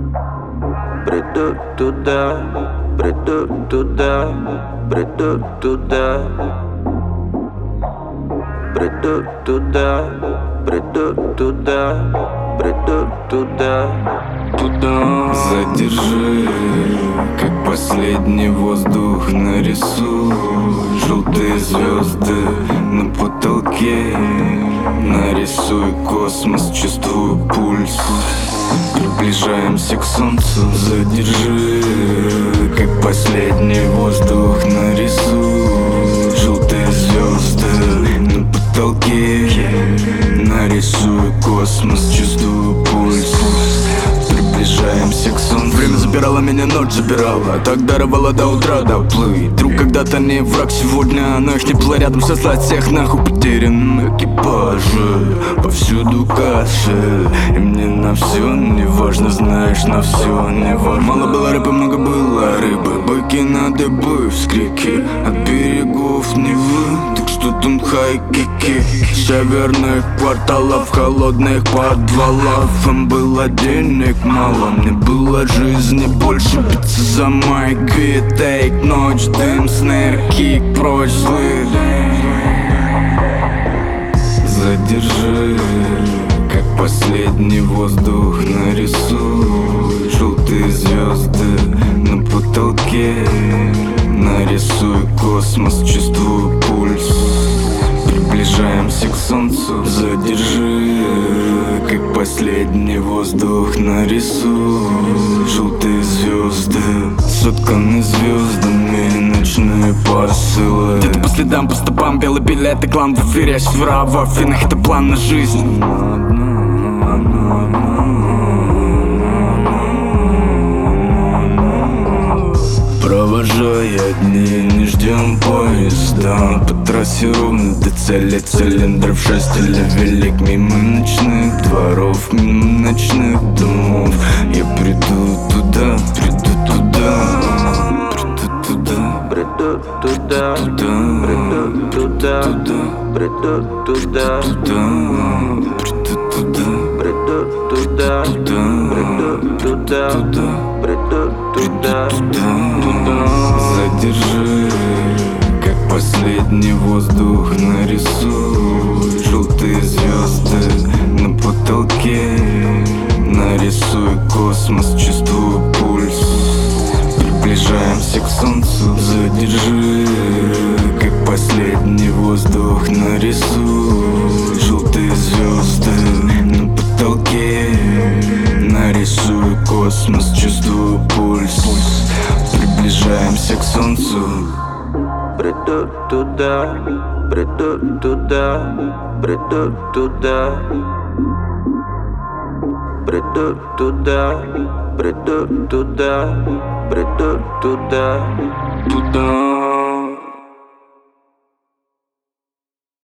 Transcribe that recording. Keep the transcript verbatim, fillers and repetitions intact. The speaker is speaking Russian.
Приду туда, приду туда, приду туда, приду туда, приду туда, приду туда, туда. Задержи, как последний воздух, нарисуй желтые звезды на потолке. Нарисуй космос, чувствую пульс, приближаемся к солнцу. Задержи, как последний воздух, нарисуй желтые звезды на потолке. Нарисуй космос, чувствую пульс, приближаемся к солнцу. Время забирало меня, ночь забирала, так даровала до утра доплыть. Друг когда-то не враг, сегодня оно их не было рядом. Сослать всех нахуй потерян экипажи, повсюду кашель, и мне на все не важно, знаешь, на все не важно. Мало было рыбы, много было рыбы, быки на дыбы, вскрики от берегов Невы. Так что тут хай-кики северных кварталов, холодных подвалов. Им было денег мало, мне было жизни больше. Биться за майки, тейк, ночь, дым, снэр, кик, прочь злых. Задержи, как последний воздух, нарисуй желтые звезды на потолке. Нарисуй космос, чувствую пульс, приближаемся к солнцу. Задержи, как последний воздух, нарисуй желтые звезды, сотканы звездами ночные посылы. Где-то по следам, по стопам, белый билет и клан в эфире. Сфера в Афинах, это план на жизнь. Провожая дни, не ждем поезда. По трассе ровно до цели, цилиндров шесть или велик. Мимо ночных дворов, мимо ночных домов. Я приду туда, приду туда, приду туда, Приду туда, приду туда, приду туда, приду туда, приду туда, приду туда, приду туда, туда. Задержи, как последний воздух, нарисуй желтые звезды на потолке. Нарисуй космос, чувствую пульс, приближаемся к солнцу. Задержи, как последний воздух, нарисуй желтые звезды на потолке. Нарисуй космос, чувствую пульс, приближаемся к солнцу. Приду туда, приду туда, приду туда, приду туда, приду туда, приду туда, туда.